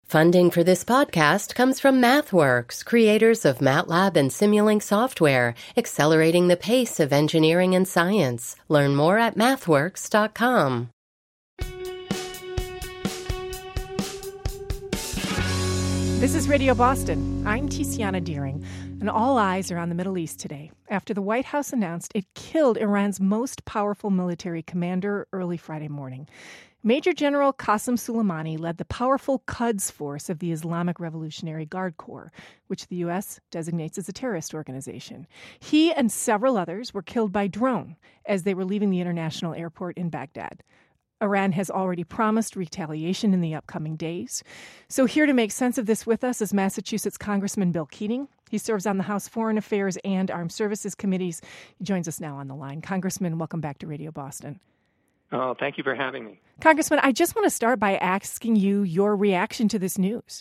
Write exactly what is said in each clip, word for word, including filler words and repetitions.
Funding for this podcast comes from MathWorks, creators of MATLAB and Simulink software, accelerating the pace of engineering and science. Learn more at mathworks dot com. This is Radio Boston. I'm Tiziana Deering, and all eyes are on the Middle East today after the White House announced it killed Iran's most powerful military commander early Friday morning. Major General Qasem Soleimani led the powerful Quds Force of the Islamic Revolutionary Guard Corps, which the U S designates as a terrorist organization. He and several others were killed by drone as they were leaving the international airport in Baghdad. Iran has already promised retaliation in the upcoming days. So here to make sense of this with us is Massachusetts Congressman Bill Keating. He serves on the House Foreign Affairs and Armed Services Committees. He joins us now on the line. Congressman, welcome back to Radio Boston. Oh, thank you for having me. Congressman, I just want to start by asking you your reaction to this news.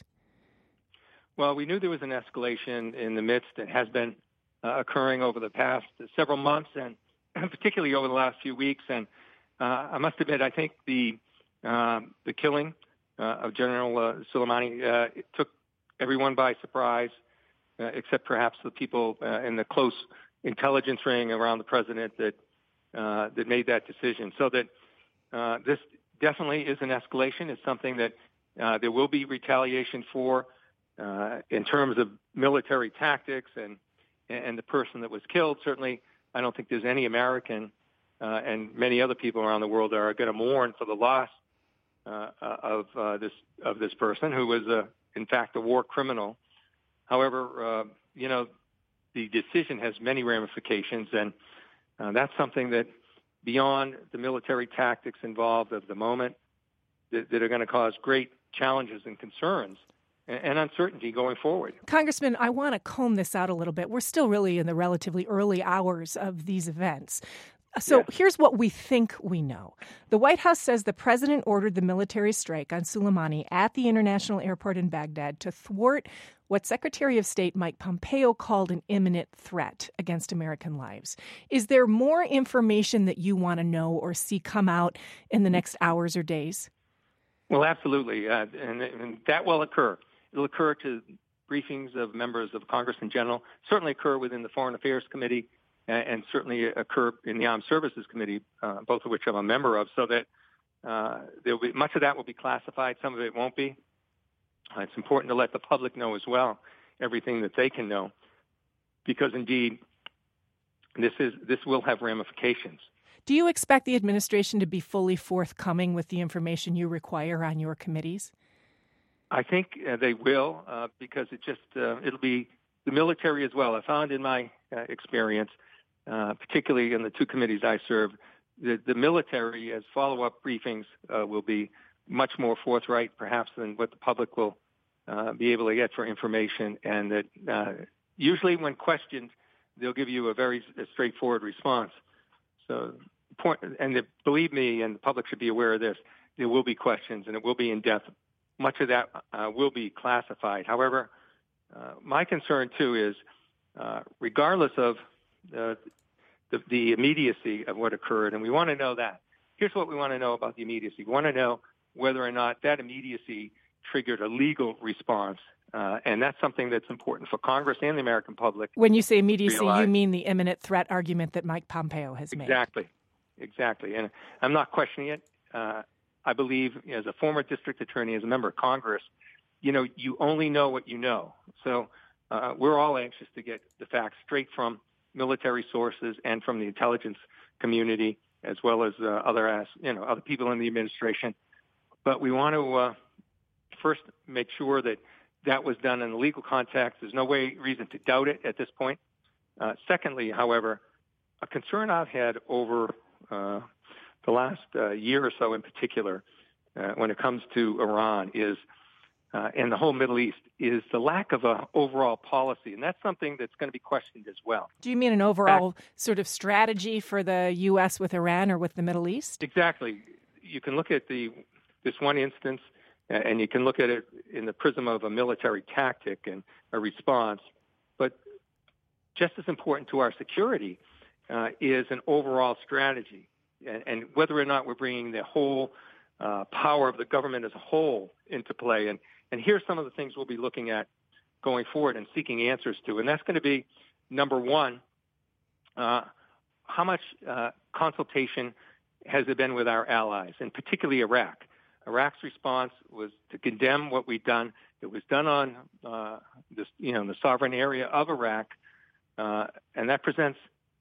Well, we knew there was an escalation in the midst that has been uh, occurring over the past several months and particularly over the last few weeks. And uh, I must admit, I think the uh, the killing uh, of General uh, Soleimani uh, it took everyone by surprise, uh, except perhaps the people uh, in the close intelligence ring around the president that uh, that made that decision. So that uh, this definitely is an escalation. It's something that uh, there will be retaliation for uh, in terms of military tactics and and the person that was killed. Certainly, I don't think there's any American uh, and many other people around the world that are going to mourn for the loss uh, of uh, this of this person who was, uh, in fact, a war criminal. However, uh, you know, the decision has many ramifications, and uh, that's something that beyond the military tactics involved of the moment that, that are going to cause great challenges and concerns and uncertainty going forward. Congressman, I want to comb this out a little bit. We're still really in the relatively early hours of these events. So yes. Here's what we think we know. The White House says the president ordered the military strike on Soleimani at the international airport in Baghdad to thwart what Secretary of State Mike Pompeo called an imminent threat against American lives. Is there more information that you want to know or see come out in the next hours or days? Well, absolutely, uh, and, and that will occur. It'll occur to briefings of members of Congress in general, certainly occur within the Foreign Affairs Committee, and, and certainly occur in the Armed Services Committee, uh, both of which I'm a member of, so that uh, there'll be much of that will be classified, some of it won't be. Uh, it's important to let the public know as well everything that they can know, because indeed this is this will have ramifications. Do you expect the administration to be fully forthcoming with the information you require on your committees? I think uh, they will, uh, because it just uh, it'll be the military as well. I found in my uh, experience, uh, particularly in the two committees I serve, the, the military, as follow-up briefings, uh, will be much more forthright, perhaps, than what the public will uh, be able to get for information. And that uh, usually, when questioned, they'll give you a very straightforward response. So, point, and the, believe me, and the public should be aware of this. There will be questions, and it will be in depth. Much of that uh, will be classified. However, uh, my concern, too, is uh, regardless of uh, the, the immediacy of what occurred, and we want to know that. Here's what we want to know about the immediacy. We want to know whether or not that immediacy triggered a legal response, uh, and that's something that's important for Congress and the American public. When you say immediacy, realize. You mean the imminent threat argument that Mike Pompeo has made. Exactly, exactly. And I'm not questioning it. Uh, I believe, as a former district attorney, as a member of Congress, you know, you only know what you know. So uh, we're all anxious to get the facts straight from military sources and from the intelligence community, as well as uh, other, as you know, other people in the administration. But we want to uh, first make sure that that was done in a legal context. There's no way reason to doubt it at this point. Uh, secondly, however, a concern I've had over uh, the last uh, year or so in particular, uh, when it comes to Iran is, uh, and the whole Middle East, is the lack of an overall policy. And that's something that's going to be questioned as well. Do you mean an overall Back, sort of strategy for the U S with Iran or with the Middle East? Exactly. You can look at the this one instance, and you can look at it in the prism of a military tactic and a response. But just as important to our security uh, is an overall strategy. And, and whether or not we're bringing the whole uh, power of the government as a whole into play. And And here's some of the things we'll be looking at going forward and seeking answers to. And that's going to be, number one, uh, how much uh, consultation has there been with our allies, and particularly Iraq? Iraq's response was to condemn what we'd done. It was done on uh, this, you know, the sovereign area of Iraq, uh, and that presents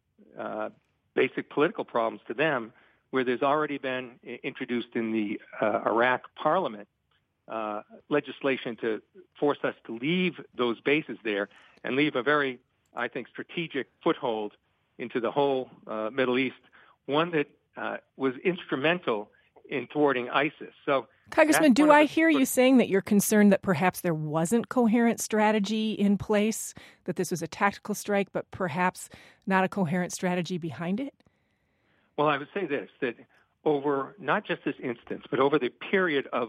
uh, basic political problems to them, where there's already been introduced in the uh, Iraq parliament uh, legislation to force us to leave those bases there and leave a very, I think, strategic foothold into the whole uh, Middle East, one that uh, was instrumental in thwarting ISIS. So, Congressman, do I hear you saying that you're concerned that perhaps there wasn't coherent strategy in place, that this was a tactical strike, but perhaps not a coherent strategy behind it? Well, I would say this, that over not just this instance, but over the period of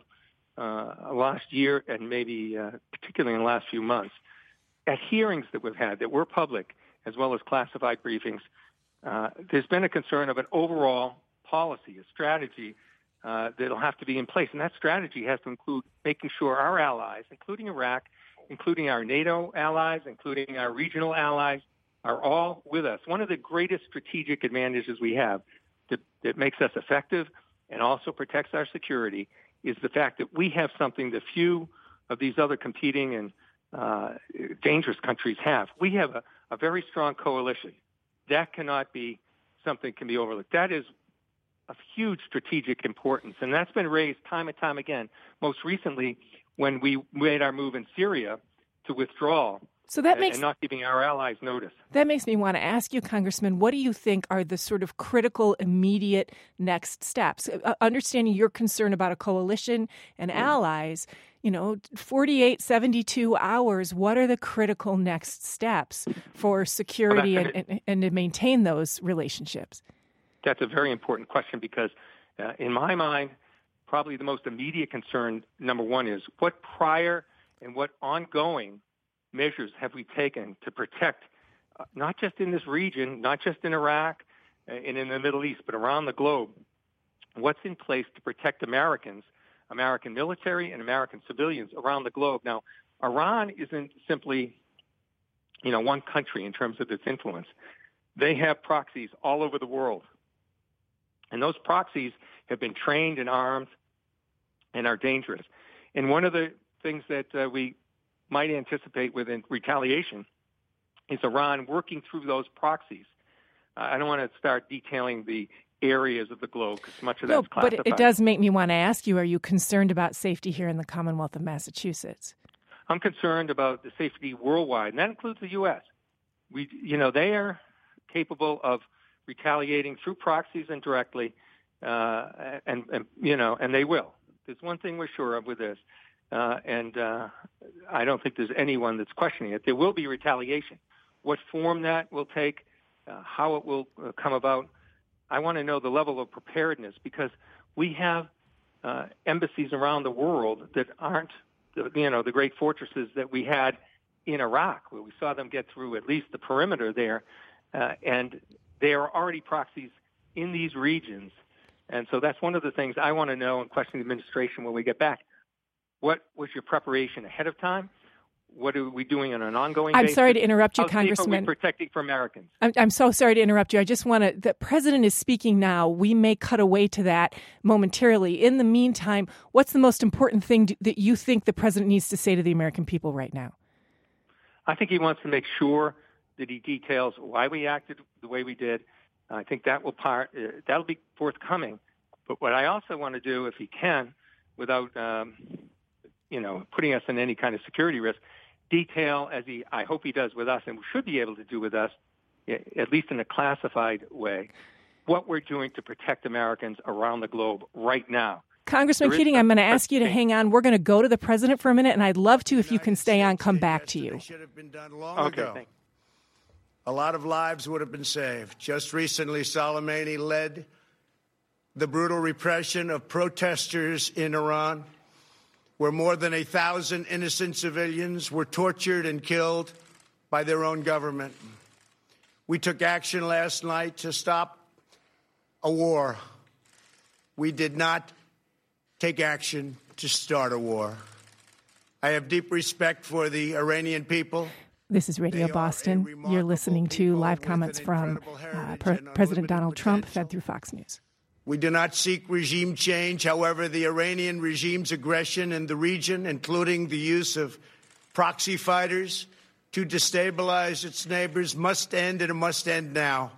uh, last year and maybe uh, particularly in the last few months, at hearings that we've had that were public, as well as classified briefings, uh, there's been a concern of an overall policy, a strategy uh, that'll have to be in place. And that strategy has to include making sure our allies, including Iraq, including our NATO allies, including our regional allies, are all with us. One of the greatest strategic advantages we have that, that makes us effective and also protects our security is the fact that we have something that few of these other competing and uh, dangerous countries have. We have a, a very strong coalition. That cannot be something can be overlooked. That is of huge strategic importance, and that's been raised time and time again, most recently when we made our move in Syria to withdraw. So that makes, and not giving our allies notice. That makes me want to ask you, Congressman, what do you think are the sort of critical, immediate next steps? Uh, understanding your concern about a coalition and mm-hmm. allies, you know, forty-eight, seventy-two hours, what are the critical next steps for security well, and, and, and to maintain those relationships? That's a very important question because, uh, in my mind, probably the most immediate concern, number one, is what prior and what ongoing measures have we taken to protect, uh, not just in this region, not just in Iraq uh, and in the Middle East, but around the globe, what's in place to protect Americans, American military and American civilians around the globe. Now, Iran isn't simply, you know, one country in terms of its influence. They have proxies all over the world. And those proxies have been trained and armed and are dangerous. And one of the things that uh, we might anticipate within retaliation is Iran working through those proxies. Uh, I don't want to start detailing the areas of the globe because much of no, that's classified. But it does make me want to ask you, are you concerned about safety here in the Commonwealth of Massachusetts? I'm concerned about the safety worldwide, and that includes the U S. We, you know, they are capable of retaliating through proxies and directly, uh, and, and, you know, and they will. There's one thing we're sure of with this. Uh, and uh, I don't think there's anyone that's questioning it. There will be retaliation. What form that will take, uh, how it will uh, come about, I want to know the level of preparedness because we have uh, embassies around the world that aren't, the, you know, the great fortresses that we had in Iraq, where we saw them get through at least the perimeter there, uh, and they are already proxies in these regions. And so that's one of the things I want to know and question the administration when we get back. What was your preparation ahead of time? What are we doing on an ongoing I'm basis? sorry to interrupt you, How Congressman. How are we protecting for Americans? I'm, I'm so sorry to interrupt you. I just want to, the president is speaking now. We may cut away to that momentarily. In the meantime, what's the most important thing that you think the president needs to say to the American people right now? I think he wants to make sure that he details why we acted the way we did. I think that will part, uh, that'll be forthcoming. But what I also want to do, if he can, without um, you know, putting us in any kind of security risk, detail, as he, I hope he does with us, and should be able to do with us, at least in a classified way, what we're doing to protect Americans around the globe right now. Congressman Keating, I'm going to ask you to hang on. We're going to go to the president for a minute, and I'd love to, if you can stay on, come back to you. Should have been done long okay, ago. thanks. A lot of lives would have been saved. Just recently, Soleimani led the brutal repression of protesters in Iran, where more than a thousand innocent civilians were tortured and killed by their own government. We took action last night to stop a war. We did not take action to start a war. I have deep respect for the Iranian people. This is Radio Boston. You're listening to live comments from uh, Pre- President Donald Trump, fed through Fox News. We do not seek regime change. However, the Iranian regime's aggression in the region, including the use of proxy fighters to destabilize its neighbors, must end, and it must end now.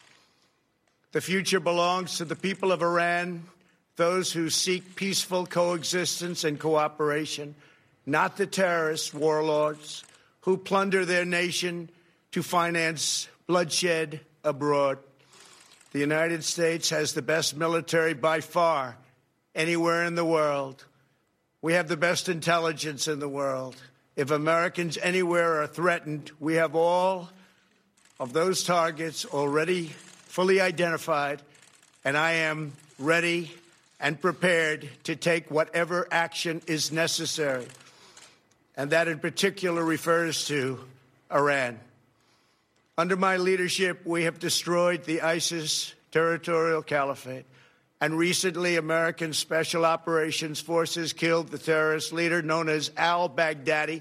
The future belongs to the people of Iran, those who seek peaceful coexistence and cooperation, not the terrorist warlords who plunder their nation to finance bloodshed abroad. The United States has the best military by far anywhere in the world. We have the best intelligence in the world. If Americans anywhere are threatened, we have all of those targets already fully identified, and I am ready and prepared to take whatever action is necessary. And that in particular refers to Iran. Under my leadership, we have destroyed the ISIS territorial caliphate. And recently, American Special Operations Forces killed the terrorist leader known as al-Baghdadi.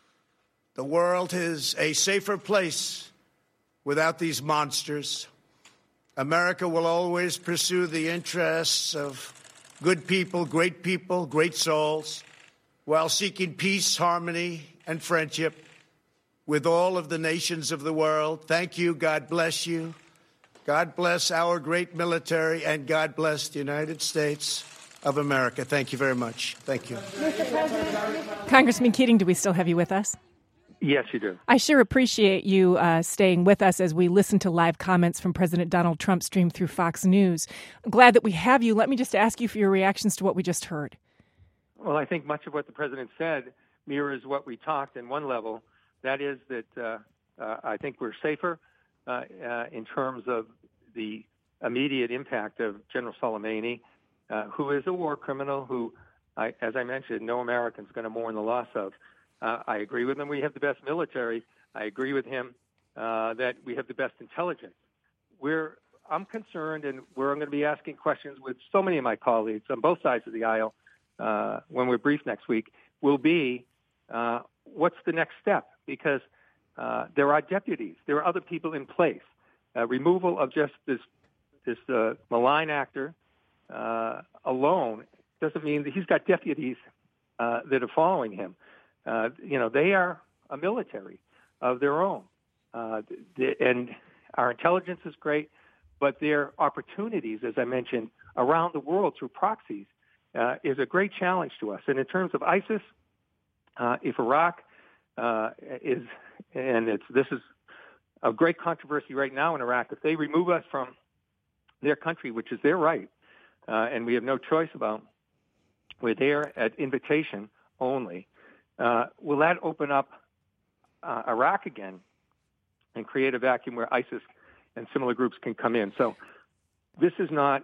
The world is a safer place without these monsters. America will always pursue the interests of good people, great people, great souls, while seeking peace, harmony, and friendship with all of the nations of the world. Thank you. God bless you. God bless our great military, and God bless the United States of America. Thank you very much. Thank you. Congressman Keating, do we still have you with us? Yes, you do. I sure appreciate you uh, staying with us as we listen to live comments from President Donald Trump streamed through Fox News. I'm glad that we have you. Let me just ask you for your reactions to what we just heard. Well, I think much of what the president said mirrors what we talked in one level. That is that uh, uh, I think we're safer uh, uh, in terms of the immediate impact of General Soleimani, uh, who is a war criminal who, I, as I mentioned, no American's going to mourn the loss of. Uh, I agree with him. We have the best military. I agree with him uh, that we have the best intelligence. We're, I'm concerned, and we're going to be asking questions with so many of my colleagues on both sides of the aisle uh, when we're briefed next week, will be uh, what's the next step? Because uh, there are deputies. There are other people in place. Uh, removal of just this, this uh, malign actor uh, alone doesn't mean that he's got deputies uh, that are following him. Uh, you know, they are a military of their own. Uh, the, and our intelligence is great, but their opportunities, as I mentioned, around the world through proxies uh, is a great challenge to us. And in terms of ISIS, uh, if Iraq uh, is, and it's this is a great controversy right now in Iraq, if they remove us from their country, which is their right, uh, and we have no choice about, we're there at invitation only, uh, will that open up uh, Iraq again and create a vacuum where ISIS and similar groups can come in? So this is not,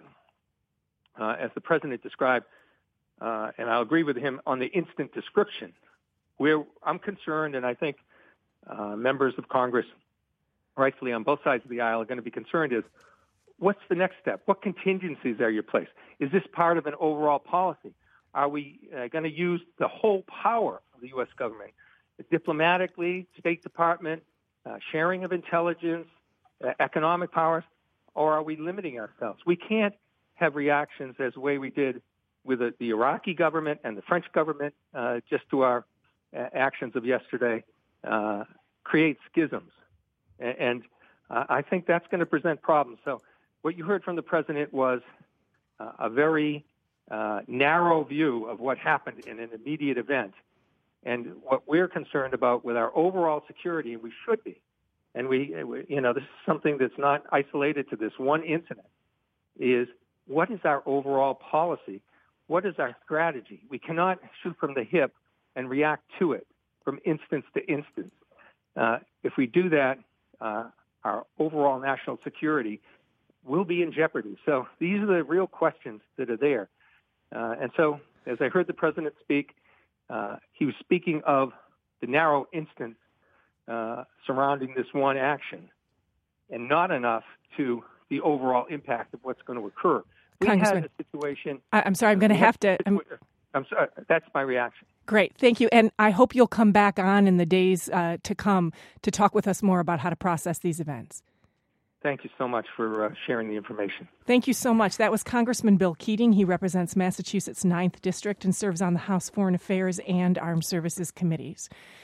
uh, as the president described, uh, and I'll agree with him on the instant description, where I'm concerned, and I think uh, members of Congress, rightfully on both sides of the aisle, are going to be concerned is, what's the next step? What contingencies are your place? Is this part of an overall policy? Are we uh, going to use the whole power of the U S government, diplomatically, State Department, uh, sharing of intelligence, uh, economic powers, or are we limiting ourselves? We can't have reactions as the way we did with the, the Iraqi government and the French government uh, just to our uh, actions of yesterday, uh, create schisms. And, and uh, I think that's going to present problems. So what you heard from the president was uh, a very uh, narrow view of what happened in an immediate event. And what we're concerned about with our overall security, and we should be, and we, you know, this is something that's not isolated to this one incident, is what is our overall policy? What is our strategy? We cannot shoot from the hip and react to it from instance to instance. Uh, if we do that, uh, our overall national security will be in jeopardy. So these are the real questions that are there. Uh, and so, as I heard the president speak, uh, he was speaking of the narrow instance uh, surrounding this one action, and not enough to the overall impact of what's going to occur. We had a situation. I, I'm sorry, I'm going to have to. I'm, I'm sorry. That's my reaction. Great. Thank you. And I hope you'll come back on in the days uh, to come to talk with us more about how to process these events. Thank you so much for uh, sharing the information. Thank you so much. That was Congressman Bill Keating. He represents Massachusetts' ninth District and serves on the House Foreign Affairs and Armed Services Committees.